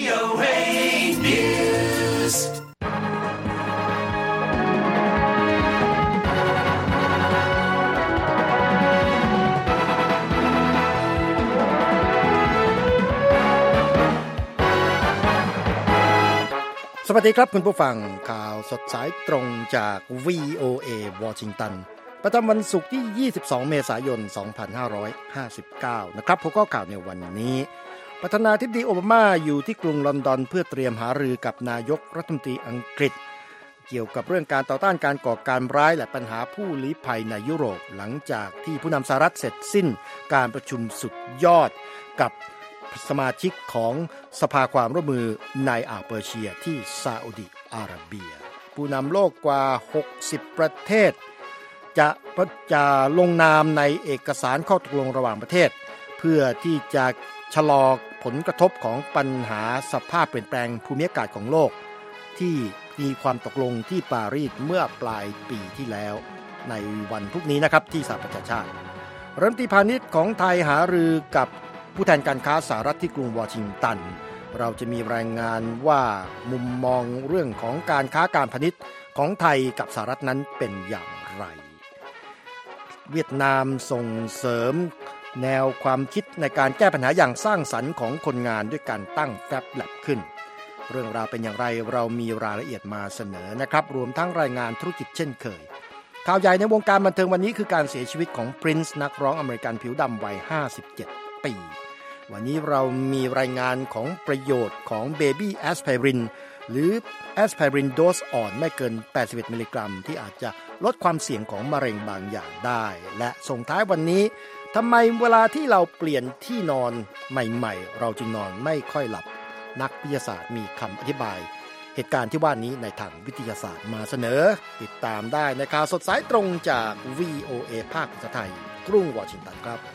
VOA News สวัสดีครับคุณผู้ฟังข่าวสดสายตรงจาก VOA วอชิงตันประจำวันศุกร์ที่22เมษายน2559นะครับหัวข้อข่าวในวันนี้ประธานาธิบดีโอบามาอยู่ที่กรุงลอนดอนเพื่อเตรียมหารือกับนายกรัฐมนตรีอังกฤษเกี่ยวกับเรื่องการต่อต้านการก่อการร้ายและปัญหาผู้ลี้ภัยในยุโรปหลังจากที่ผู้นำสหรัฐเสร็จสิ้นการประชุมสุดยอดกับสมาชิกของสภาความร่วมมือในอ่าวเปอร์เซียที่ซาอุดิอาระเบียผู้นำโลกกว่า60ประเทศจะลงนามในเอกสารข้อตกลงระหว่างประเทศเพื่อที่จะชะลอผลกระทบของปัญหาสภาพเปลี่ยนแปลงภูมิอากาศของโลกที่มีความตกลงที่ปารีสเมื่อปลายปีที่แล้วในวันพรุ่งนี้นะครับที่สหประชาชาติรัฐมนตรีพาณิชย์ของไทยหารือกับผู้แทนการค้าสหรัฐที่กรุงวอชิงตันเราจะมีรายงานว่ามุมมองเรื่องของการค้าการพาณิชย์ของไทยกับสหรัฐนั้นเป็นอย่างไรเวียดนามส่งเสริมแนวความคิดในการแก้ปัญหาอย่างสร้างสรรค์ของคนงานด้วยการตั้งแฟบแลบขึ้นเรื่องราวเป็นอย่างไรเรามีรายละเอียดมาเสนอนะครับรวมทั้งรายงานธุรกิจเช่นเคยข่าวใหญ่ในวงการบันเทิงวันนี้คือการเสียชีวิตของพรินซ์นักร้องอเมริกันผิวดำวัย57ปีวันนี้เรามีรายงานของประโยชน์ของเบบี้แอสไพรินหรือแอสไพรินโดสอ่อนไม่เกิน81มิลลิกรัมที่อาจจะลดความเสี่ยงของมะเร็งบางอย่างได้และส่งท้ายวันนี้ทำไมเวลาที่เราเปลี่ยนที่นอนใหม่ๆเราจึงนอนไม่ค่อยหลับนักวิทยาศาสตร์มีคำอธิบายเหตุการณ์ที่ว่านี้ในทางวิทยาศาสตร์มาเสนอติดตามได้ในข่าวสดสายตรงจาก VOA ภาคภาษาไทยกรุงวอชิงตันครับ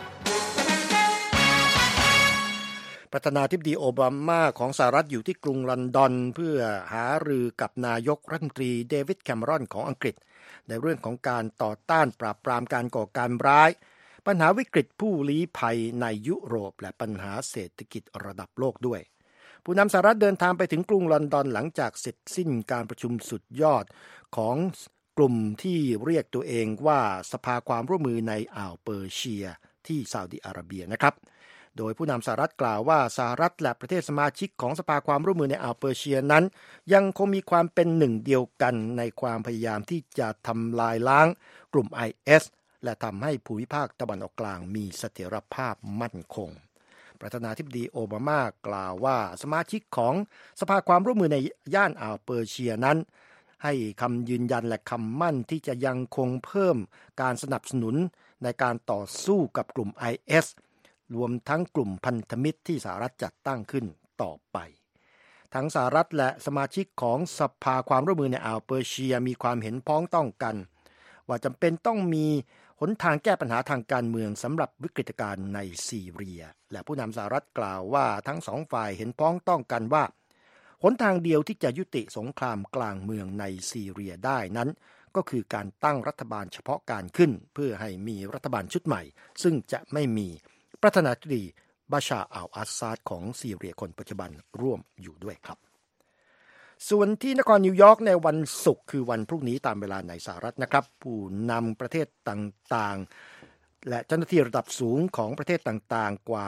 ประธานาธิบดีโอบามาของสหรัฐอยู่ที่กรุงลอนดอนเพื่อหารือกับนายกรัฐมนตรีเดวิดแคมเมรอนของอังกฤษในเรื่องของการต่อต้านปราบปรามการก่อการร้ายปัญหาวิกฤตผู้ลี้ภัยในยุโรปและปัญหาเศรษฐกิจระดับโลกด้วยผู้นำสหรัฐเดินทางไปถึงกรุงลอนดอนหลังจากเสร็จสิ้นการประชุมสุดยอดของกลุ่มที่เรียกตัวเองว่าสภาความร่วมมือในอ่าวเปอร์เซียที่ซาอุดิอาระเบียนะครับโดยผู้นำสหรัฐกล่าวว่าสหรัฐและประเทศสมาชิกของสภาความร่วมมือในอ่าวเปอร์เซียนั้นยังคงมีความเป็นหนึ่งเดียวกันในความพยายามที่จะทำลายล้างกลุ่ม IS และทำให้ภูมิภาคตะวันออกกลางมีเสถียรภาพมั่นคงประธานาธิบดีโอบามากล่าวว่าสมาชิกของสภาความร่วมมือในย่านอ่าวเปอร์เซียนั้นให้คำยืนยันและคำมั่นที่จะยังคงเพิ่มการสนับสนุนในการต่อสู้กับกลุ่ม ISรวมทั้งกลุ่มพันธมิตรที่สหรัฐจัดตั้งขึ้นต่อไปทั้งสหรัฐและสมาชิกของสภาความร่วมมือในอ่าวเปอร์เซียมีความเห็นพ้องต้องกันว่าจำเป็นต้องมีหนทางแก้ปัญหาทางการเมืองสำหรับวิกฤตการณ์ในซีเรียและผู้นำสหรัฐกล่าวว่าทั้งสองฝ่ายเห็นพ้องต้องกันว่าหนทางเดียวที่จะยุติสงครามกลางเมืองในซีเรียได้นั้นก็คือการตั้งรัฐบาลเฉพาะการขึ้นเพื่อให้มีรัฐบาลชุดใหม่ซึ่งจะไม่มีประธานาธิบดีบาชาร์อัลอาซาดของซีเรียคนปัจจุบันร่วมอยู่ด้วยครับส่วนที่นครนิวยอร์กในวันศุกร์คือวันพรุ่งนี้ตามเวลาในสหรัฐนะครับผู้นำประเทศต่างๆและเจ้าหน้าที่ระดับสูงของประเทศต่างๆกว่า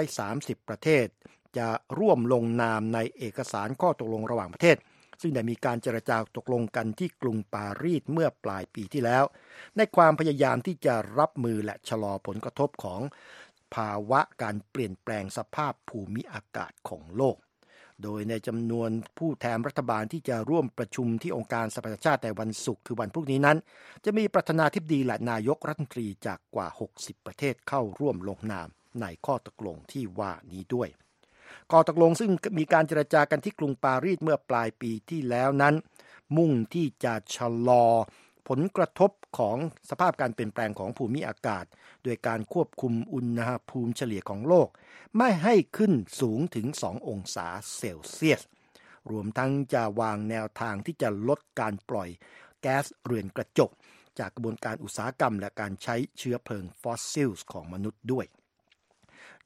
130ประเทศจะร่วมลงนามในเอกสารข้อตกลงระหว่างประเทศซึ่งได้มีการเจรจาตกลงกันที่กรุงปารีสเมื่อปลายปีที่แล้วในความพยายามที่จะรับมือและชะลอผลกระทบของภาวะการเปลี่ยนแปลงสภาพภูมิอากาศของโลกโดยในจำนวนผู้แทนรัฐบาลที่จะร่วมประชุมที่องค์การสหประชาชาติในวันศุกร์คือวันพรุ่งนี้นั้นจะมีประธานาธิบดีและนายกรัฐมนตรีจากกว่า60ประเทศเข้าร่วมลงนามในข้อตกลงที่ว่านี้ด้วยข้อตกลงซึ่งมีการเจรจากันที่กรุงปารีสเมื่อปลายปีที่แล้วนั้นมุ่งที่จะชะลอผลกระทบของสภาพการเปลี่ยนแปลงของภูมิอากาศโดยการควบคุมอุณหภูมิเฉลี่ยของโลกไม่ให้ขึ้นสูงถึง2องศาเซลเซียสรวมทั้งจะวางแนวทางที่จะลดการปล่อยแก๊สเรือนกระจกจากกระบวนการอุตสาหกรรมและการใช้เชื้อเพลิงฟอสซิลของมนุษย์ด้วย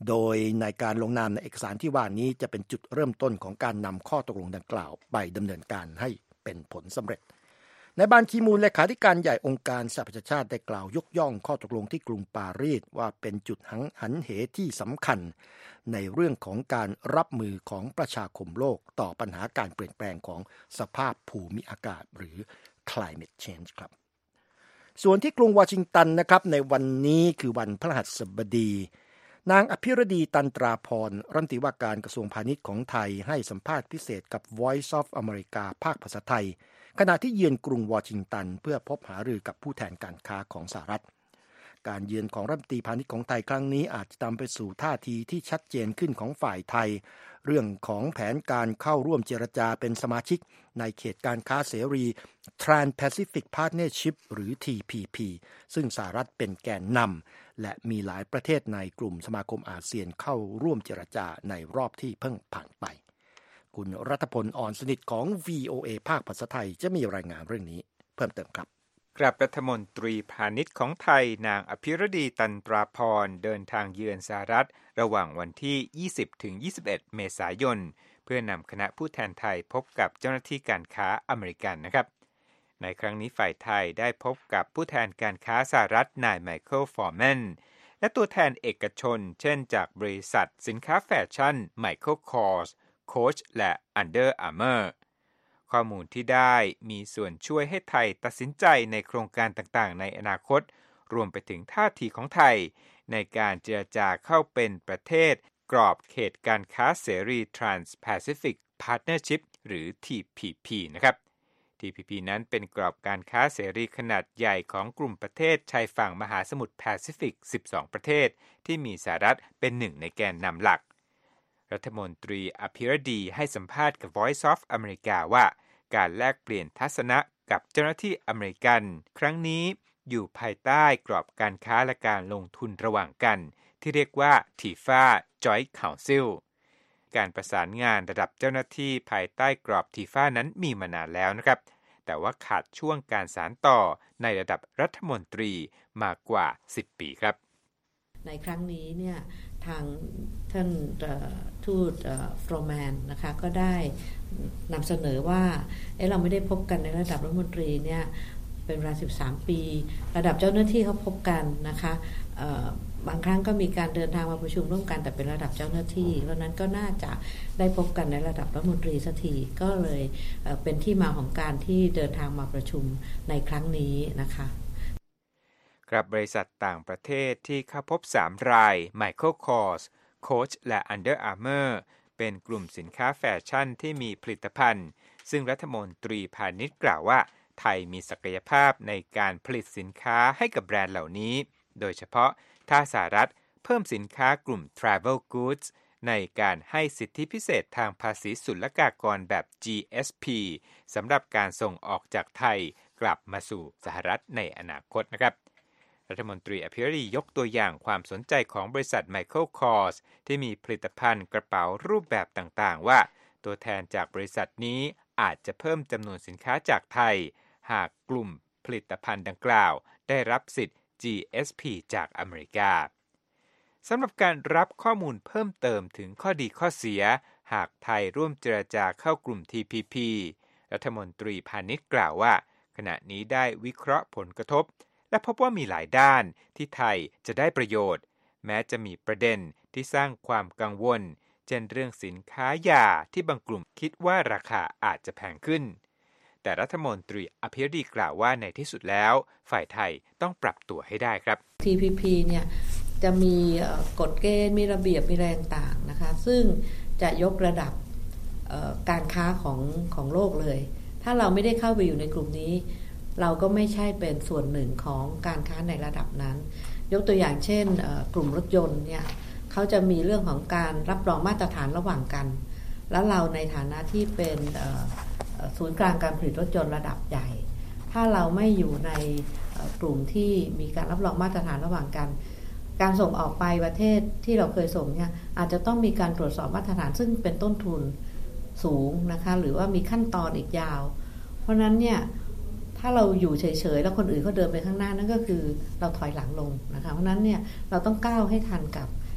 โดยในการลงนามในเอกสารที่ว่านี้จะเป็นจุดเริ่มต้นของการนำข้อตกลงดังกล่าวไปดำเนินการให้เป็นผลสำเร็จในบานคีมูนเลขาธิการใหญ่องค์การสหประชาชาติได้กล่าวยกย่องข้อตกลงที่กรุงปารีสว่าเป็นจุดหันเหที่สำคัญในเรื่องของการรับมือของประชาคมโลกต่อปัญหาการเปลี่ยนแปลงของสภาพภูมิอากาศหรือ climate change ครับส่วนที่กรุงวอชิงตันนะครับในวันนี้คือวันพฤหัสบดีนางอภิรดีตันตราพรรัฐมนตรีว่าการกระทรวงพาณิชย์ของไทยให้สัมภาษณ์พิเศษกับ Voice of America ภาคภาษาไทยขณะที่เยือนกรุงวอชิงตันเพื่อพบหารือกับผู้แทนการค้าของสหรัฐการเยือนของรัฐมนตรีพาณิชย์ของไทยครั้งนี้อาจจะนำไปสู่ท่าทีที่ชัดเจนขึ้นของฝ่ายไทยเรื่องของแผนการเข้าร่วมเจรจาเป็นสมาชิกในเขตการค้าเสรี Trans-Pacific Partnership หรือ TPP ซึ่งสหรัฐเป็นแกนนำและมีหลายประเทศในกลุ่มสมาคมอาเซียนเข้าร่วมเจรจาในรอบที่เพิ่งผ่านไปคุณรัฐพล อ่อนสนิทของ VOA ภาคภาษาไทยจะมีรายงานเรื่องนี้เพิ่มเติมครับกับรัฐมนตรีพาณิชย์ของไทยนางอภิรดีตันตราพรเดินทางเยือนสหรัฐระหว่างวันที่ 20-21 เมษายนเพื่อนำคณะผู้แทนไทยพบกับเจ้าหน้าที่การค้าอเมริกันนะครับในครั้งนี้ฝ่ายไทยได้พบกับผู้แทนการค้าสหรัฐนายไมเคิล ฟอร์แมนและตัวแทนเอกชนเช่นจากบริษัทสินค้าแฟชั่นไมเคิล คอร์ส โค้ชและ Under Armour ข้อมูลที่ได้มีส่วนช่วยให้ไทยตัดสินใจในโครงการต่างๆในอนาคตรวมไปถึงท่าทีของไทยในการเจรจาเข้าเป็นประเทศกรอบเขตการค้าเสรี Trans-Pacific Partnership หรือ TPP นะครับ TPP นั้นเป็นกรอบการค้าเสรีขนาดใหญ่ของกลุ่มประเทศชายฝั่งมหาสมุทรแปซิฟิก 12 ประเทศที่มีสหรัฐเป็นหนึ่งในแกนนำหลักรัฐมนตรีอภิรดีให้สัมภาษณ์กับ Voice of America ว่าการแลกเปลี่ยนทัศนะกับเจ้าหน้าที่อเมริกันครั้งนี้อยู่ภายใต้กรอบการค้าและการลงทุนระหว่างกันที่เรียกว่า TIFA Joint Council การประสานงานระดับเจ้าหน้าที่ภายใต้กรอบ TIFA นั้นมีมานานแล้วนะครับแต่ว่าขาดช่วงการสานต่อในระดับรัฐมนตรีมากกว่า10 ปีครับในครั้งนี้เนี่ยทางท่านทูตฟรอแมนนะคะก็ได้นำเสนอว่าเราไม่ได้พบกันในระดับรัฐมนตรีเนี่ยเป็นเวลา13 ปีระดับเจ้าหน้าที่เขาพบกันนะคะบางครั้งก็มีการเดินทางมาประชุมร่วมกันแต่เป็นระดับเจ้าหน้าที่เพราะนั้นก็น่าจะได้พบกันในระดับรัฐมนตรีสักทีก็เลยเป็นที่มาของการที่เดินทางมาประชุมในครั้งนี้นะคะกับบริษัทต่างประเทศที่เข้าพบ3 ราย Michael Kors, Coach และ Under Armour เป็นกลุ่มสินค้าแฟชั่นที่มีผลิตภัณฑ์ซึ่งรัฐมนตรีพาณิชย์กล่าวว่าไทยมีศักยภาพในการผลิตสินค้าให้กับแบรนด์เหล่านี้โดยเฉพาะถ้าสหรัฐเพิ่มสินค้ากลุ่ม Travel Goods ในการให้สิทธิพิเศษทางภาษีศุลกากรแบบ GSP สำหรับการส่งออกจากไทยกลับมาสู่สหรัฐในอนาคตนะครับรัฐมนตรีอภิรดียกตัวอย่างความสนใจของบริษัท Michael Kors ที่มีผลิตภัณฑ์กระเป๋ารูปแบบต่างๆว่าตัวแทนจากบริษัทนี้อาจจะเพิ่มจำนวนสินค้าจากไทยหากกลุ่มผลิตภัณฑ์ดังกล่าวได้รับสิทธิ์ GSP จากอเมริกาสำหรับการรับข้อมูลเพิ่มเติมถึงข้อดีข้อเสียหากไทยร่วมเจรจาเข้ากลุ่ม TPP รัฐมนตรีพาณิชย์กล่าวว่าขณะนี้ได้วิเคราะห์ผลกระทบและพบว่ามีหลายด้านที่ไทยจะได้ประโยชน์แม้จะมีประเด็นที่สร้างความกังวลเช่นเรื่องสินค้ายาที่บางกลุ่มคิดว่าราคาอาจจะแพงขึ้นแต่รัฐมนตรีอภิรดีกล่าวว่าในที่สุดแล้วฝ่ายไทยต้องปรับตัวให้ได้ครับ TPP เนี่ยจะมีกฎเกณฑ์มีระเบียบมีอะไรต่างๆนะคะซึ่งจะยกระดับการค้าของโลกเลยถ้าเราไม่ได้เข้าไปอยู่ในกลุ่มนี้เราก็ไม่ใช่เป็นส่วนหนึ่งของการค้าในระดับนั้นยกตัวอย่างเช่นกลุ่มรถยนต์เนี่ยเขาจะมีเรื่องของการรับรองมาตรฐานระหว่างกันแล้วเราในฐานะที่เป็นศูนย์กลางการผลิตรถยนต์ระดับใหญ่ถ้าเราไม่อยู่ในกลุ่มที่มีการรับรองมาตรฐานระหว่างกันการส่งออกไปประเทศที่เราเคยส่งเนี่ยอาจจะต้องมีการตรวจสอบมาตรฐานซึ่งเป็นต้นทุนสูงนะคะหรือว่ามีขั้นตอนอีกยาวเพราะนั้นเนี่ยถ้าเราอยู่เฉยๆแล้วคนอื่นเขาเดินไปข้างหน้านั่นก็คือเราถอยหลังลงนะคะเพราะนั้นเนี่ยเราต้องก้าวให้ทันกับ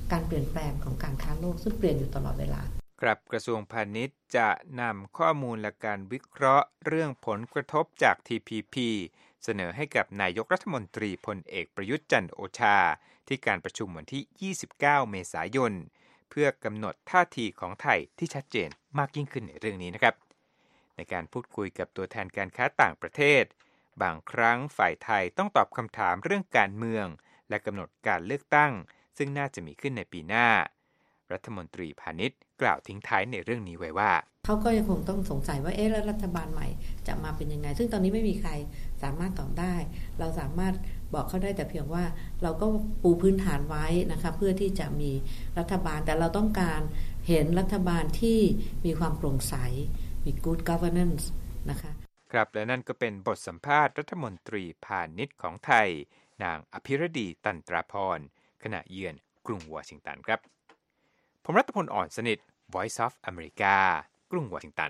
การเปลี่ยนแปลงของการค้าโลกซึ่งเปลี่ยนอยู่ตลอดเวลาครับกระทรวงพาณิชย์จะนำข้อมูลและการวิเคราะห์เรื่องผลกระทบจาก TPP เสนอให้กับนายกรัฐมนตรีพลเอกประยุทธ์จันทร์โอชาที่การประชุมวันที่ 29 เมษายนเพื่อกำหนดท่าทีของไทยที่ชัดเจนมากยิ่งขึ้นในเรื่องนี้นะครับในการพูดคุยกับตัวแทนการค้าต่างประเทศบางครั้งฝ่ายไทยต้องตอบคำถามเรื่องการเมืองและกำหนดการเลือกตั้งซึ่งน่าจะมีขึ้นในปีหน้ารัฐมนตรีพาณิชย์กล่าวทิ้งท้ายในเรื่องนี้ไว้ว่าเขาก็ยังคงต้องสงสัยว่าแล้วรัฐบาลใหม่จะมาเป็นยังไงซึ่งตอนนี้ไม่มีใครสามารถตอบได้เราสามารถบอกเขาได้แต่เพียงว่าเราก็ปูพื้นฐานไว้นะคะเพื่อที่จะมีรัฐบาลแต่เราต้องการเห็นรัฐบาลที่มีความโปร่งใสมี good governance นะคะครับและนั่นก็เป็นบทสัมภาษณ์รัฐมนตรีพาณิชย์ของไทยนางอภิรดีตันตราพรขณะเยือนกรุงวอชิงตันครับผมรัตพล อ่อนสนิท Voice of America กรุงวอชิงตัน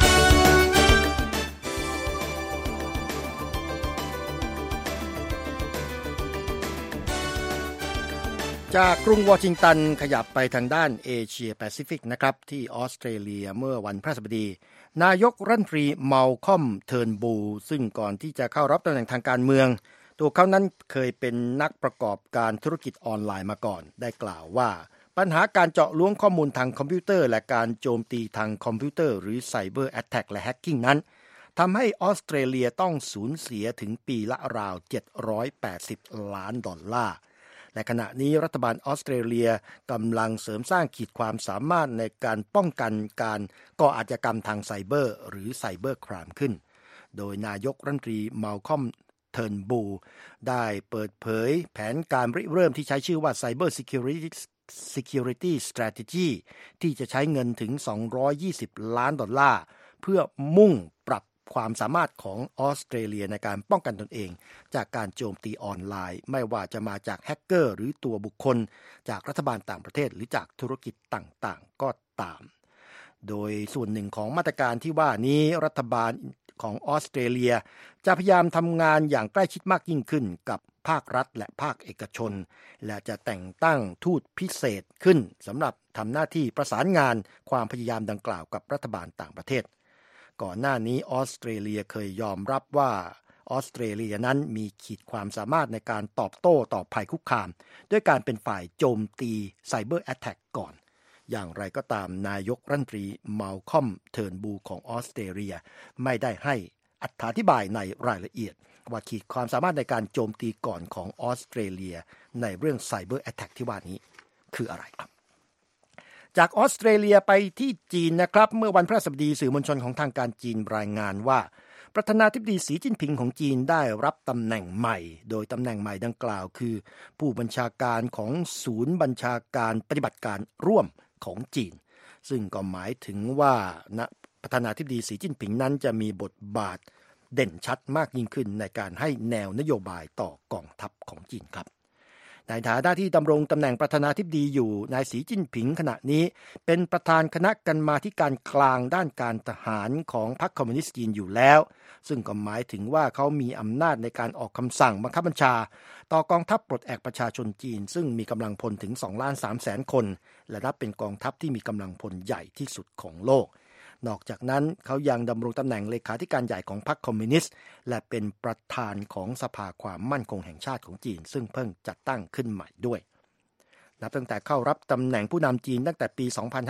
จากกรุงวอชิงตันขยับไปทางด้านเอเชียแปซิฟิกนะครับที่ออสเตรเลียเมื่อวันพฤหัสบดีนายกรัฐมนตรีมัลคอมเทิร์นบูลซึ่งก่อนที่จะเข้ารับตำแหน่งทางการเมืองตัวเขานั้นเคยเป็นนักประกอบการธุรกิจออนไลน์มาก่อนได้กล่าวว่าปัญหาการเจาะล้วงข้อมูลทางคอมพิวเตอร์และการโจมตีทางคอมพิวเตอร์หรือไซเบอร์แอตแทกและแฮกกิ้งนั้นทำให้ออสเตรเลียต้องสูญเสียถึงปีละราว$780 ล้านและขณะนี้รัฐบาลออสเตรเลียกำลังเสริมสร้างขีดความสามารถในการป้องกันการก่ออาชญากรรมทางไซเบอร์หรือไซเบอร์ไครม์ขึ้นโดยนายกรัฐมนตรีมัลคอมเทิร์นบูลได้เปิดเผยแผนการเริ่มที่ใช้ชื่อว่า Cyber Security Strategy ที่จะใช้เงินถึง$220 ล้านเพื่อมุ่งปรับความสามารถของออสเตรเลียในการป้องกันตนเองจากการโจมตีออนไลน์ไม่ว่าจะมาจากแฮกเกอร์หรือตัวบุคคลจากรัฐบาลต่างประเทศหรือจากธุรกิจต่างๆก็ตามโดยส่วนหนึ่งของมาตรการที่ว่านี้รัฐบาลของออสเตรเลียจะพยายามทำงานอย่างใกล้ชิดมากยิ่งขึ้นกับภาครัฐและภาคเอกชนและจะแต่งตั้งทูตพิเศษขึ้นสำหรับทำหน้าที่ประสานงานความพยายามดังกล่าวกับรัฐบาลต่างประเทศก่อนหน้านี้ออสเตรเลียเคยยอมรับว่าออสเตรเลียนั้นมีขีดความสามารถในการตอบโต้ต่อภัยคุกคามด้วยการเป็นฝ่ายโจมตีไซเบอร์แอตแทกก่อนอย่างไรก็ตามนายกรัฐมนตรีมัลคอมเทิร์นบูลของออสเตรเลียไม่ได้ให้อธิบายในรายละเอียดว่าขีดความสามารถในการโจมตีก่อนของออสเตรเลียในเรื่องไซเบอร์แอตแทกที่ว่านี้คืออะไรครับจากออสเตรเลียไปที่จีนนะครับเมื่อวันพฤหัสบดีสื่อมวลชนของทางการจีนรายงานว่าประธานาธิบดีสีจิ้นผิงของจีนได้รับตำแหน่งใหม่โดยตำแหน่งใหม่ดังกล่าวคือผู้บัญชาการของศูนย์บัญชาการปฏิบัติการร่วมของจีนซึ่งก็หมายถึงว่าประธานาธิบดีสีจิ้นผิงนั้นจะมีบทบาทเด่นชัดมากยิ่งขึ้นในการให้แนวนโยบายต่อกองทัพของจีนครับในฐานะที่ดำรงตำแหน่งประธานาธิบดีอยู่นายสีจิ้นผิงขณะนี้เป็นประธานคณะกรรมาธิการกลางด้านการทหารของพรรคคอมมิวนิสต์จีนอยู่แล้วซึ่งก็หมายถึงว่าเขามีอำนาจในการออกคำสั่งบังคับบัญชาต่อกองทัพปลดแอกประชาชนจีนซึ่งมีกำลังพลถึง 2,300,000 คนและนับเป็นกองทัพที่มีกำลังพลใหญ่ที่สุดของโลกนอกจากนั้นเขายังดำรงตำแหน่งเลขาธิการใหญ่ของพรรคคอมมิวนิสต์และเป็นประธานของสภาความมั่นคงแห่งชาติของจีนซึ่งเพิ่งจัดตั้งขึ้นใหม่ด้วยนับตั้งแต่เข้ารับตำแหน่งผู้นำจีนตั้งแต่ปี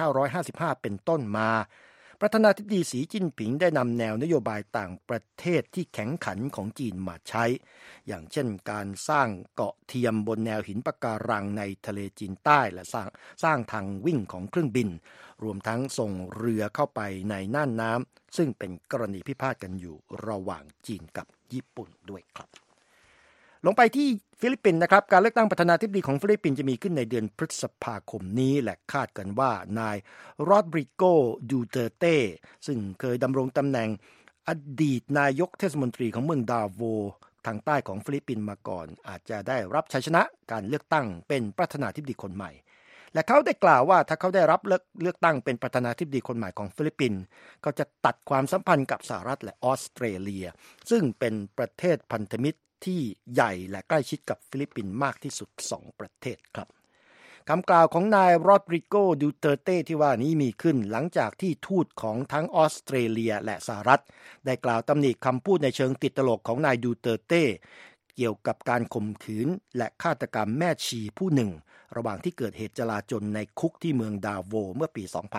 2555 เป็นต้นมาประธานาธิบดีสีจิ้นผิงได้นำแนวนโยบายต่างประเทศที่แข็งขันของจีนมาใช้อย่างเช่นการสร้างเกาะเทียมบนแนวหินปะการังในทะเลจีนใต้และสร้างทางวิ่งของเครื่องบินรวมทั้งส่งเรือเข้าไปในน่านน้ำซึ่งเป็นกรณีพิพาทกันอยู่ระหว่างจีนกับญี่ปุ่นด้วยครับลงไปที่ฟิลิปปินส์นะครับการเลือกตั้งประธานาธิบดีของฟิลิปปินส์จะมีขึ้นในเดือนพฤษภาคมนี้และคาดกันว่านายโรดริโก ดูเตเต้ซึ่งเคยดำรงตำแหน่งอดีตนายกเทศมนตรีของเมืองดาโวทางใต้ของฟิลิปปินส์มาก่อนอาจจะได้รับชัยชนะการเลือกตั้งเป็นประธานาธิบดีคนใหม่และเขาได้กล่าวว่าถ้าเขาได้รับเลือกตั้งเป็นประธานาธิบดีคนใหม่ของฟิลิปปินส์เขาจะตัดความสัมพันธ์กับสหรัฐและออสเตรเลียซึ่งเป็นประเทศพันธมิตรที่ใหญ่และใกล้ชิดกับฟิลิปปินส์มากที่สุด2ประเทศครับคำกล่าวของนายโรดริโก ดูเตอร์เต้ที่ว่านี้มีขึ้นหลังจากที่ทูตของทั้งออสเตรเลียและสหรัฐได้กล่าวตำหนิคำพูดในเชิงติดตลกของนายดูเตอร์เต้เกี่ยวกับการข่มขืนและฆาตกรรมแม่ชีผู้หนึ่งระหว่างที่เกิดเหตุจลาจลในคุกที่เมืองดาโวเมื่อปี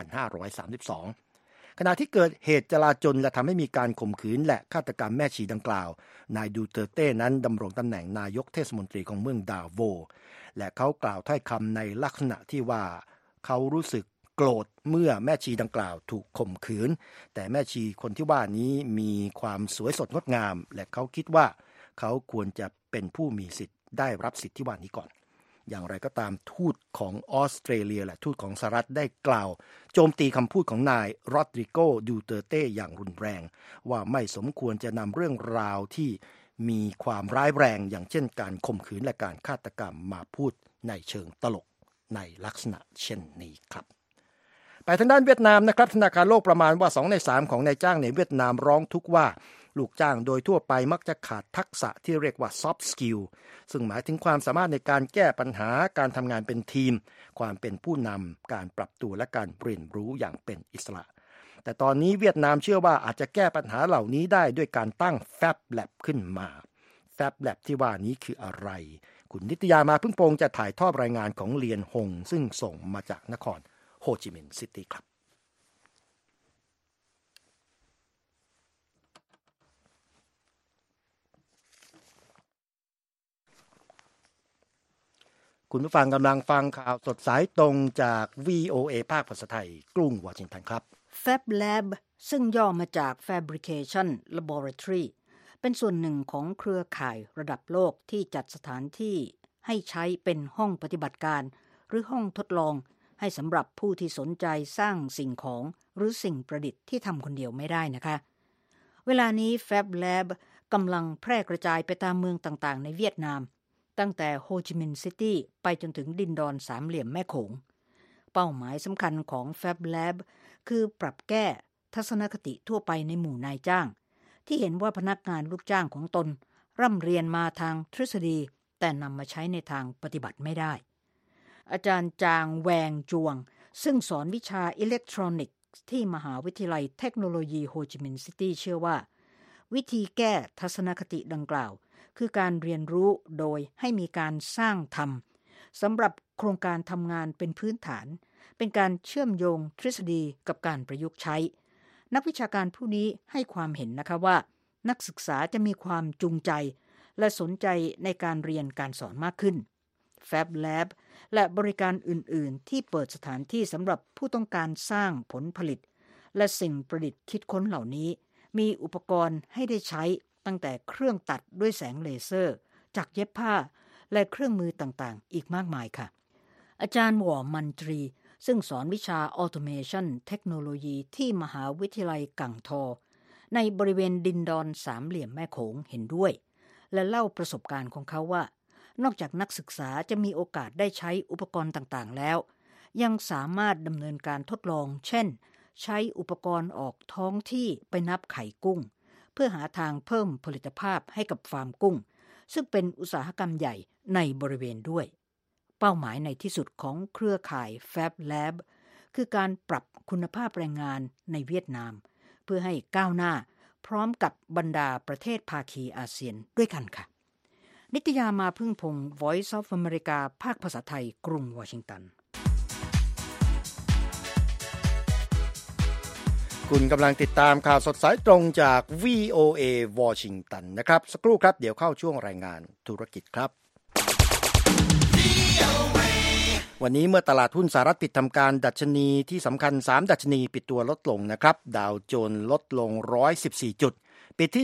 2532 ขณะที่เกิดเหตุจลาจลและทำให้มีการข่มขืนและฆาตกรรมแม่ชีดังกล่าวนายดูเตอร์เต้นั้นดำรงตำแหน่งนายกเทศมนตรีของเมืองดาโวและเขากล่าวถ้อยคำในลักษณะที่ว่าเขารู้สึกโกรธเมื่อแม่ชีดังกล่าวถูกข่มขืนแต่แม่ชีคนที่ว่านี้มีความสวยสดงดงามและเขาคิดว่าเขาควรจะเป็นผู้มีสิทธิ์ได้รับสิทธิที่ว่านี้ก่อนอย่างไรก็ตามทูตของออสเตรเลียและทูตของสหรัฐได้กล่าวโจมตีคำพูดของนายโรดริโก ดูเตอร์เต้อย่างรุนแรงว่าไม่สมควรจะนำเรื่องราวที่มีความร้ายแรงอย่างเช่นการข่มขืนและการฆาตกรรมมาพูดในเชิงตลกในลักษณะเช่นนี้ครับไปทางด้านเวียดนามนะครับธนาคารโลกประมาณว่า2 ใน 3ของนายจ้างในเวียดนามร้องทุกข์ว่าลูกจ้างโดยทั่วไปมักจะขาดทักษะที่เรียกว่า soft skill ซึ่งหมายถึงความสามารถในการแก้ปัญหาการทำงานเป็นทีมความเป็นผู้นำการปรับตัวและการเรียนรู้อย่างเป็นอิสระแต่ตอนนี้เวียดนามเชื่อว่าอาจจะแก้ปัญหาเหล่านี้ได้ด้วยการตั้ง Fab Lab ขึ้นมา Fab Lab ที่ว่านี้คืออะไรคุณนิตยามาพึ่งพงษ์จะถ่ายทอดรายงานของเลียนหงซึ่งส่งมาจากนครโฮจิมินห์ซิตี้ครับคุณผู้ฟังกำลังฟังข่าวสดสายตรงจาก VOA ภาคภาษาไทยกรุงวอชิงตันครับ Fab Lab ซึ่งย่อมาจาก Fabrication Laboratory เป็นส่วนหนึ่งของเครือข่ายระดับโลกที่จัดสถานที่ให้ใช้เป็นห้องปฏิบัติการหรือห้องทดลองให้สำหรับผู้ที่สนใจสร้างสิ่งของหรือสิ่งประดิษฐ์ที่ทำคนเดียวไม่ได้นะคะเวลานี้ Fab Lab กำลังแพร่กระจายไปตามเมืองต่างๆในเวียดนามตั้งแต่โฮจิมินห์ซิตี้ไปจนถึงดินดอนสามเหลี่ยมแม่โขงเป้าหมายสำคัญของ Fab Lab คือปรับแก้ทัศนคติทั่วไปในหมู่นายจ้างที่เห็นว่าพนักงานลูกจ้างของตนร่ำเรียนมาทางทฤษฎีแต่นำมาใช้ในทางปฏิบัติไม่ได้อาจารย์จางแวงจวงซึ่งสอนวิชาอิเล็กทรอนิกส์ที่มหาวิทยาลัยเทคโนโลยีโฮจิมินห์ซิตี้เชื่อว่าวิธีแก้ทัศนคติดังกล่าวคือการเรียนรู้โดยให้มีการสร้างทำสำหรับโครงการทำงานเป็นพื้นฐานเป็นการเชื่อมโยงทฤษฎีกับการประยุกต์ใช้นักวิชาการผู้นี้ให้ความเห็นนะคะว่านักศึกษาจะมีความจูงใจและสนใจในการเรียนการสอนมากขึ้น Fab Lab และบริการอื่นๆที่เปิดสถานที่สำหรับผู้ต้องการสร้างผลผลิตและสิ่งประดิษฐ์คิดค้นเหล่านี้มีอุปกรณ์ให้ได้ใช้ตั้งแต่เครื่องตัดด้วยแสงเลเซอร์จักรเย็บผ้าและเครื่องมือต่างๆอีกมากมายค่ะอาจารย์หว่อมันตรีซึ่งสอนวิชา Automation เทคโนโลยีที่มหาวิทยาลัยกั่งทอในบริเวณดินดอนสามเหลี่ยมแม่โขงเห็นด้วยและเล่าประสบการณ์ของเขาว่านอกจากนักศึกษาจะมีโอกาสได้ใช้อุปกรณ์ต่างๆแล้วยังสามารถดำเนินการทดลองเช่นใช้อุปกรณ์ออกท้องที่ไปนับไข่กุ้งเพื่อหาทางเพิ่มผลิตภาพให้กับฟาร์มกุ้งซึ่งเป็นอุตสาหกรรมใหญ่ในบริเวณด้วยเป้าหมายในที่สุดของเครือข่าย Fab Lab คือการปรับคุณภาพแรงงานในเวียดนามเพื่อให้ก้าวหน้าพร้อมกับบรรดาประเทศภาคีอาเซียนด้วยกันค่ะนิตยามาพึ่งพงษ์ Voice of America ภาคภาษาไทยกรุงวอชิงตันคุณกำลังติดตามข่าวสดสายตรงจาก VOA วอชิงตันนะครับสักครู่ครับเดี๋ยวเข้าช่วงรายงานธุรกิจครับวันนี้เมื่อตลาดหุ้นสหรัฐปิดทำการดัชนีที่สำคัญ3ดัชนีปิดตัวลดลงนะครับดาวโจนส์ลดลง114จุดปิดที่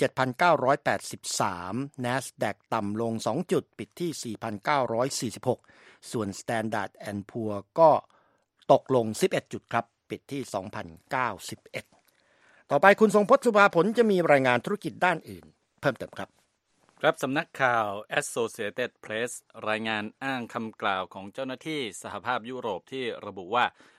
17,983 NASDAQ ต่ำลง2จุดปิดที่ 4,946 ส่วน Standard & Poor ก็ตกลง11จุดครับปิดที่ 2,091 ต่อไปคุณทรงพจน์ สุภาผลจะมีรายงานธุรกิจด้านอื่นเพิ่มเติมครับครับสำนักข่าว Associated Press รายงานอ้างคำกล่าวของเจ้าหน้าที่สหภาพยุโรปที่ระบุว่า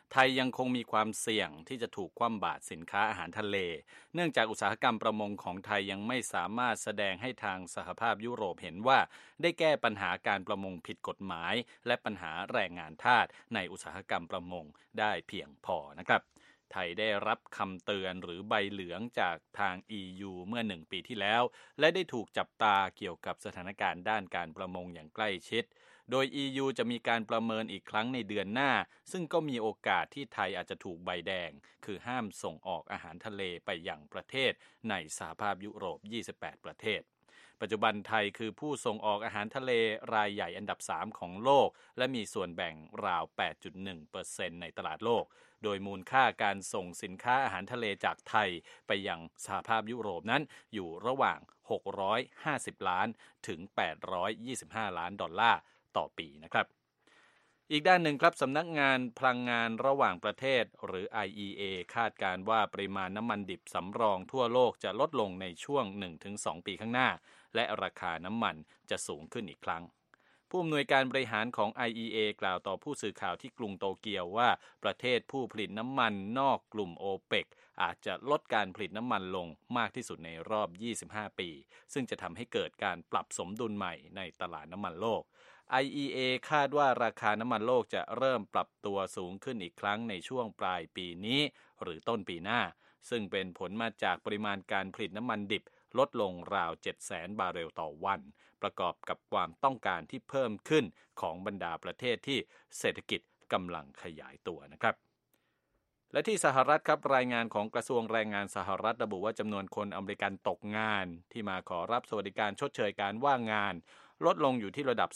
ไทยยังคงมีความเสี่ยงที่จะถูกคว่ำบาตรสินค้าอาหารทะเลเนื่องจากอุตสาหกรรมประมงของไทยยังไม่สามารถแสดงให้ทางสหภาพยุโรปเห็นว่าได้แก้ปัญหาการประมงผิดกฎหมายและปัญหาแรงงานทาสในอุตสาหกรรมประมงได้เพียงพอนะครับไทยได้รับคำเตือนหรือใบเหลืองจากทาง EU เมื่อ1 ปีที่แล้วและได้ถูกจับตาเกี่ยวกับสถานการณ์ด้านการประมงอย่างใกล้ชิดโดย EU จะมีการประเมินอีกครั้งในเดือนหน้าซึ่งก็มีโอกาสที่ไทยอาจจะถูกใบแดงคือห้ามส่งออกอาหารทะเลไปยังประเทศในสหภาพยุโรป28ประเทศปัจจุบันไทยคือผู้ส่งออกอาหารทะเลรายใหญ่อันดับ3ของโลกและมีส่วนแบ่งราว 8.1% ในตลาดโลกโดยมูลค่าการส่งสินค้าอาหารทะเลจากไทยไปยังสหภาพยุโรปนั้นอยู่ระหว่าง650ล้านถึง825ล้านดอลลาร์ต่อปีนะครับอีกด้านหนึ่งครับสำนักงานพลังงานระหว่างประเทศหรือ IEA คาดการณ์ว่าปริมาณน้ำมันดิบสำรองทั่วโลกจะลดลงในช่วง 1-2 ปีข้างหน้าและราคาน้ำมันจะสูงขึ้นอีกครั้งผู้อำนวยการบริหารของ IEA กล่าวต่อผู้สื่อข่าวที่กรุงโตเกียวว่าประเทศผู้ผลิตน้ำมันนอกกลุ่ม OPEC อาจจะลดการผลิตน้ำมันลงมากที่สุดในรอบ25ปีซึ่งจะทำให้เกิดการปรับสมดุลใหม่ในตลาดน้ำมันโลกIEA คาดว่าราคาน้ำมันโลกจะเริ่มปรับตัวสูงขึ้นอีกครั้งในช่วงปลายปีนี้หรือต้นปีหน้าซึ่งเป็นผลมาจากปริมาณการผลิตน้ำมันดิบลดลงราว 700,000 บาร์เรลต่อวันประกอบกับความต้องการที่เพิ่มขึ้นของบรรดาประเทศที่เศรษฐกิจกำลังขยายตัวนะครับและที่สหรัฐครับรายงานของกระทรวงแรงงานสหรัฐระบุว่าจำนวนคนอเมริกันตกงานที่มาขอรับสวัสดิการชดเชยการว่างงานลดลงอยู่ที่ระดับ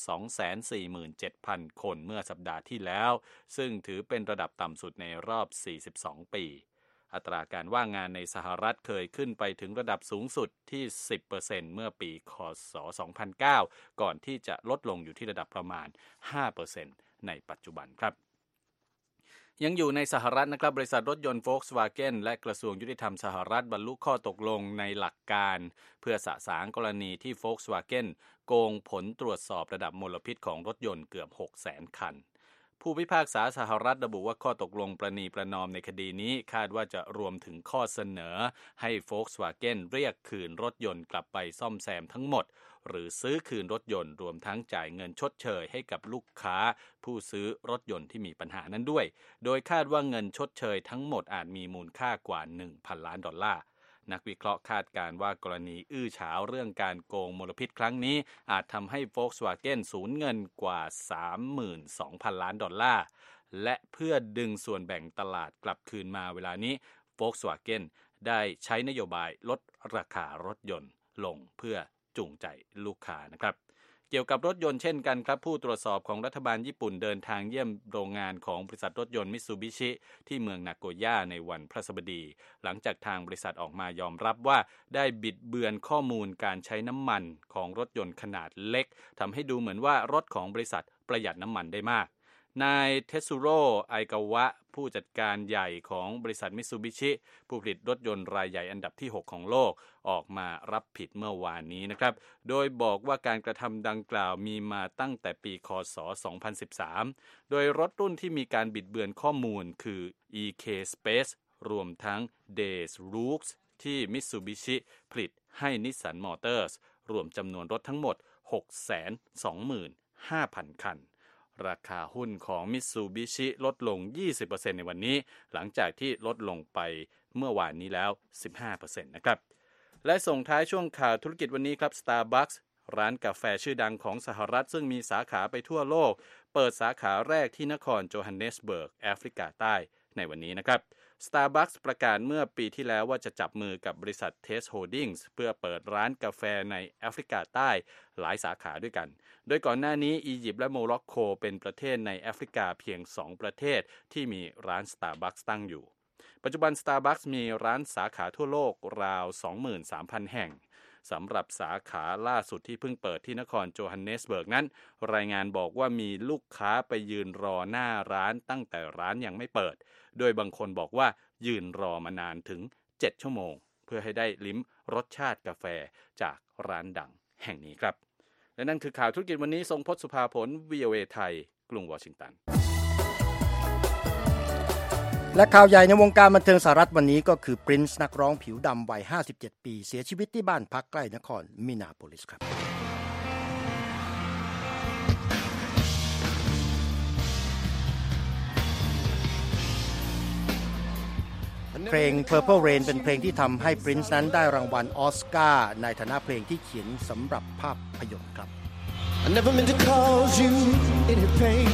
247,000 คนเมื่อสัปดาห์ที่แล้วซึ่งถือเป็นระดับต่ำสุดในรอบ42ปีอัตราการว่างงานในสหรัฐเคยขึ้นไปถึงระดับสูงสุดที่ 10% เมื่อปีค.ศ. 2009 ก่อนที่จะลดลงอยู่ที่ระดับประมาณ 5% ในปัจจุบันครับยังอยู่ในสหรัฐนะครับบริษัทรถยนต์ Volkswagen และกระทรวงยุติธรรมสหรัฐบรรลุข้อตกลงในหลักการเพื่อสะสางกรณีที่ Volkswagen โกงผลตรวจสอบระดับมลพิษของรถยนต์เกือบ 600,000 คันผู้พิพากษาสหรัฐระบุว่าข้อตกลงประนีประนอมในคดีนี้คาดว่าจะรวมถึงข้อเสนอให้ Volkswagen เรียกคืนรถยนต์กลับไปซ่อมแซมทั้งหมดหรือซื้อคืนรถยนต์รวมทั้งจ่ายเงินชดเชยให้กับลูกค้าผู้ซื้อรถยนต์ที่มีปัญหานั้นด้วยโดยคาดว่าเงินชดเชยทั้งหมดอาจมีมูลค่ากว่า 1,000 ล้านดอลลาร์นักวิเคราะห์คาดการณ์ว่ากรณีอื้อฉาวเรื่องการโกงมลพิษครั้งนี้อาจทำให้ Volkswagen สูญเงินกว่า 32,000 ล้านดอลลาร์และเพื่อดึงส่วนแบ่งตลาดกลับคืนมาเวลานี้ Volkswagen ได้ใช้นโยบายลดราคารถยนต์ลงเพื่อจูงใจลูกค้านะครับเกี่ยวกับรถยนต์เช่นกันครับผู้ตรวจสอบของรัฐบาลญี่ปุ่นเดินทางเยี่ยมโรงงานของบริษัทรถยนต์มิตซูบิชิที่เมืองนาโกย่าในวันพฤหัสบดีหลังจากทางบริษัทออกมายอมรับว่าได้บิดเบือนข้อมูลการใช้น้ำมันของรถยนต์ขนาดเล็กทำให้ดูเหมือนว่ารถของบริษัทประหยัดน้ำมันได้มากนายเทสึโร่ไอกาวะผู้จัดการใหญ่ของบริษัทมิตซูบิชิผู้ผลิตรถยนต์รายใหญ่อันดับที่6ของโลกออกมารับผิดเมื่อวานนี้นะครับโดยบอกว่าการกระทำดังกล่าวมีมาตั้งแต่ปีค.ศ. 2013โดยรถรุ่นที่มีการบิดเบือนข้อมูลคือ EK Space รวมทั้ง Days Rooks ที่มิตซูบิชิผลิตให้นิสสันมอเตอร์สรวมจำนวนรถทั้งหมด 625,000 คันราคาหุ้นของมิตซูบิชิลดลง 20% ในวันนี้หลังจากที่ลดลงไปเมื่อวานนี้แล้ว 15% นะครับและส่งท้ายช่วงข่าวธุรกิจวันนี้ครับ Starbucks ร้านกาแฟชื่อดังของสหรัฐซึ่งมีสาขาไปทั่วโลกเปิดสาขาแรกที่นครโจฮันเนสเบิร์กแอฟริกาใต้ในวันนี้นะครับ Starbucks ประกาศเมื่อปีที่แล้วว่าจะจับมือกับบริษัท Taste Holdings เพื่อเปิดร้านกาแฟในแอฟริกาใต้หลายสาขาด้วยกันโดยก่อนหน้านี้อียิปต์และโมร็อกโกเป็นประเทศในแอฟริกาเพียง2ประเทศที่มีร้าน Starbucks ตั้งอยู่ปัจจุบัน Starbucks มีร้านสาขาทั่วโลกราว 23,000 แห่งสำหรับสาขาล่าสุดที่เพิ่งเปิดที่นครโจฮันเนสเบิร์กนั้นรายงานบอกว่ามีลูกค้าไปยืนรอหน้าร้านตั้งแต่ร้านยังไม่เปิดโดยบางคนบอกว่ายืนรอมานานถึง7ชั่วโมงเพื่อให้ได้ลิ้มรสชาติกาแฟจากร้านดังแห่งนี้ครับและนั่นคือข่าวธุรกิจวันนี้ทรงพจน์สุภาผล VOA ไทยกรุงวอชิงตันและข่าวใหญ่ในวงการบันเทิงสหรัฐวันนี้ก็คือ Prince นักร้องผิวดำวัย57 ปีเสียชีวิตที่บ้านพักใกล้นครมินาโพลิสครับเพลง Purple Rain เป็นเพลงที่ทำให้ Prince นั้นได้รางวัลออสการ์ในฐานะเพลงที่เขียนสำหรับภาพยนตร์ครับ I never meant to cause you any pain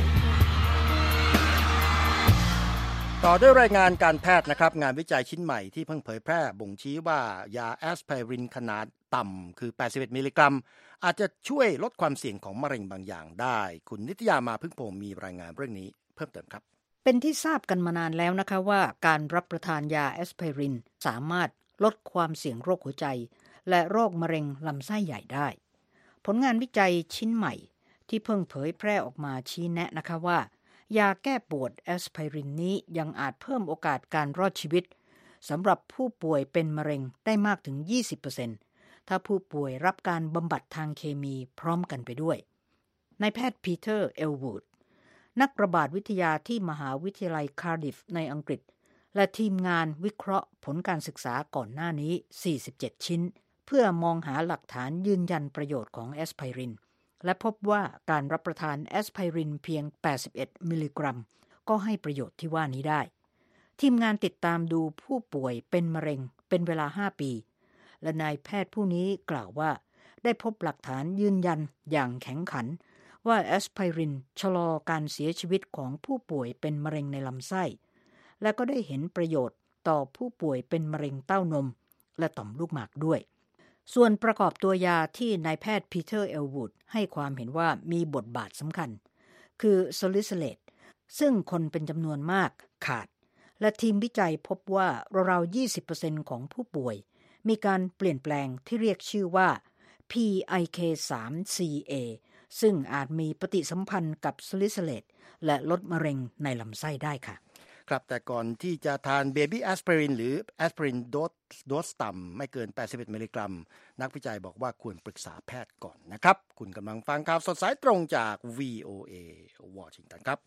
ต่อด้วยรายงานการแพทย์นะครับงานวิจัยชิ้นใหม่ที่เพิ่งเผยแพร่บ่งชี้ว่ายาแอสไพรินขนาดต่ำคือ81มิลลิกรัมอาจจะช่วยลดความเสี่ยงของมะเร็งบางอย่างได้คุณนิตยามาพึ่งพงศ์มีรายงานเรื่องนี้เพิ่มเติมครับเป็นที่ทราบกันมานานแล้วนะคะว่าการรับประทานยาแอสไพรินสามารถลดความเสี่ยงโรคหัวใจและโรคมะเร็งลำไส้ใหญ่ได้ผลงานวิจัยชิ้นใหม่ที่เพิ่งเผยแพร่ออกมาชี้แนะนะคะว่ายาแก้ปวดแอสไพรินนี้ยังอาจเพิ่มโอกาสการรอดชีวิตสำหรับผู้ป่วยเป็นมะเร็งได้มากถึง 20% ถ้าผู้ป่วยรับการบำบัดทางเคมีพร้อมกันไปด้วยนายแพทย์ปีเตอร์เอลวูดนักระบาดวิทยาที่มหาวิทยาลัยคาร์ดิฟในอังกฤษและทีมงานวิเคราะห์ผลการศึกษาก่อนหน้านี้47ชิ้นเพื่อมองหาหลักฐานยืนยันประโยชน์ของแอสไพรินและพบว่าการรับประทานแอสไพรินเพียง81มิลลิกรัมก็ให้ประโยชน์ที่ว่านี้ได้ทีมงานติดตามดูผู้ป่วยเป็นมะเร็งเป็นเวลา5ปีและนายแพทย์ผู้นี้กล่าวว่าได้พบหลักฐานยืนยันอย่างแข็งขันว่าแอสไพรินชะลอการเสียชีวิตของผู้ป่วยเป็นมะเร็งในลำไส้และก็ได้เห็นประโยชน์ต่อผู้ป่วยเป็นมะเร็งเต้านมและต่อมลูกหมากด้วยส่วนประกอบตัวยาที่นายแพทย์ปีเตอร์เอลวูดให้ความเห็นว่ามีบทบาทสำคัญคือซาลิซิเลตซึ่งคนเป็นจำนวนมากขาดและทีมวิจัยพบว่าราวๆ 20% ของผู้ป่วยมีการเปลี่ยนแปลงที่เรียกชื่อว่า PIK3CA ซึ่งอาจมีปฏิสัมพันธ์กับซาลิซิเลตและลดมะเร็งในลำไส้ได้ค่ะครับแต่ก่อนที่จะทานเบบี้แอสไพรินหรือแอสไพรินโดสต่ำไม่เกิน81มิลลิกรัมนักวิจัยบอกว่าควรปรึกษาแพทย์ก่อนนะครับคุณกำลังฟังข่าวสดสายตรงจาก VOA วอชิงตันครับ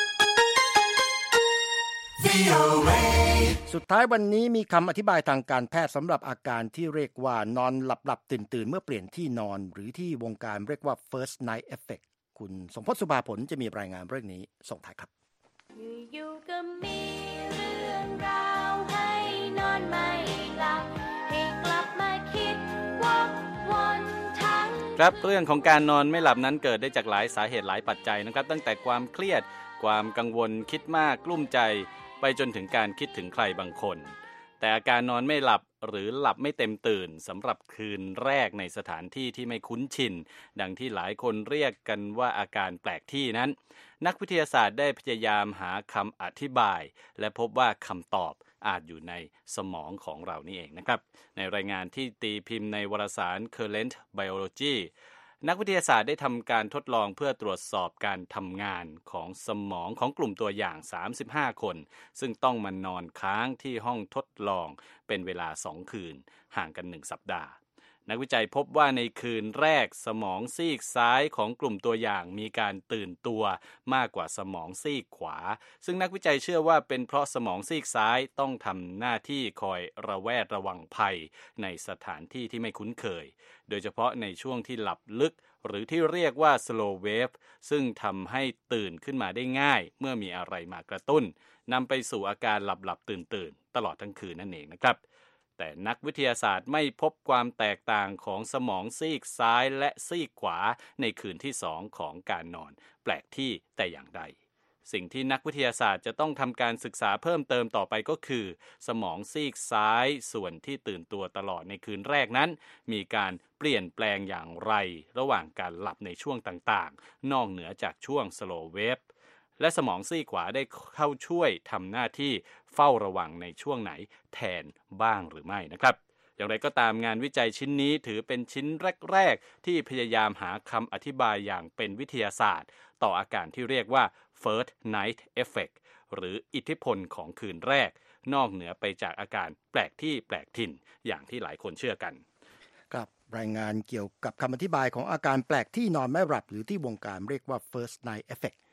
VOA สุดท้ายวันนี้มีคำอธิบายทางการแพทย์สำหรับอาการที่เรียกว่านอนหลับๆตื่นๆเมื่อเปลี่ยนที่นอนหรือที่วงการเรียกว่า first night effect คุณสมพจน์สุภาผลจะมีรายงานเรื่องนี้ส่งท้ายครับอยู่ๆก็มีเรื่องราวให้นอนไม่หลับให้กลับมาคิดวกวนทั้งครับเรื่องของการนอนไม่หลับนั้นเกิดได้จากหลายสาเหตุหลายปัจจัยนะครับตั้งแต่ความเครียดความกังวลคิดมากกลุ้มใจไปจนถึงการคิดถึงใครบางคนแต่อาการนอนไม่หลับหรือหลับไม่เต็มตื่นสำหรับคืนแรกในสถานที่ที่ไม่คุ้นชินดังที่หลายคนเรียกกันว่าอาการแปลกที่นั้นนักวิทยาศาสตร์ได้พยายามหาคำอธิบายและพบว่าคำตอบอาจอยู่ในสมองของเรานี่เองนะครับในรายงานที่ตีพิมพ์ในวารสาร Current Biology นักวิทยาศาสตร์ได้ทำการทดลองเพื่อตรวจสอบการทำงานของสมองของกลุ่มตัวอย่าง35คนซึ่งต้องมานอนค้างที่ห้องทดลองเป็นเวลา2คืนห่างกัน1สัปดาห์นักวิจัยพบว่าในคืนแรกสมองซีกซ้ายของกลุ่มตัวอย่างมีการตื่นตัวมากกว่าสมองซีกขวาซึ่งนักวิจัยเชื่อว่าเป็นเพราะสมองซีกซ้ายต้องทำหน้าที่คอยระแวดระวังภัยในสถานที่ที่ไม่คุ้นเคยโดยเฉพาะในช่วงที่หลับลึกหรือที่เรียกว่า slow wave ซึ่งทำให้ตื่นขึ้นมาได้ง่ายเมื่อมีอะไรมากระตุ้นนำไปสู่อาการหลับๆตื่นๆตลอดทั้งคืนนั่นเองนะครับแต่นักวิทยาศาสตร์ไม่พบความแตกต่างของสมองซีกซ้ายและซีกขวาในคืนที่2ของการนอนแปลกที่แต่อย่างใดสิ่งที่นักวิทยาศาสตร์จะต้องทำการศึกษาเพิ่มเติมต่อไปก็คือสมองซีกซ้ายส่วนที่ตื่นตัวตลอดในคืนแรกนั้นมีการเปลี่ยนแปลงอย่างไรระหว่างการหลับในช่วงต่างๆนอกเหนือจากช่วง slow wave และสมองซีกขวาได้เข้าช่วยทำหน้าที่เฝ้าระวังในช่วงไหนแทนบ้างหรือไม่นะครับอย่างไรก็ตามงานวิจัยชิ้นนี้ถือเป็นชิ้นแรกๆที่พยายามหาคำอธิบายอย่างเป็นวิทยาศาสตร์ต่ออาการที่เรียกว่า first night effect หรืออิทธิพลของคืนแรกนอกเหนือไปจากอาการแปลกที่แปลกถิ่นอย่างที่หลายคนเชื่อกันครับรายงานเกี่ยวกับคำอธิบายของอาการแปลกที่นอนไม่หลับหรือที่วงการเรียกว่า first night effect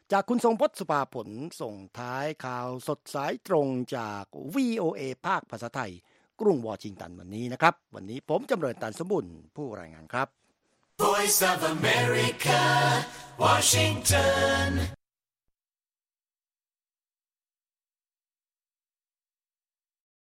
จากคุณทรงพจน์ สุภาผลส่งท้ายข่าวสดสายตรงจาก VOA ภาคภาษาไทยกรุงวอชิงตันวันนี้นะครับวันนี้ผมจำเริญ ตันสมบุญผู้รายงานครับ Voice of America, Washington